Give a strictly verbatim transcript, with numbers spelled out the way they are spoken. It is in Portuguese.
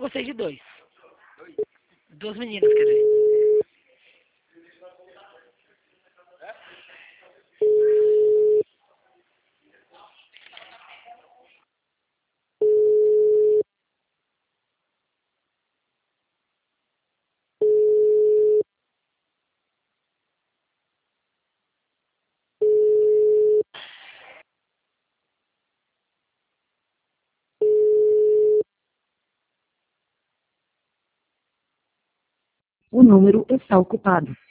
gostei de dois. Duas meninas, quer dizer. O número está ocupado.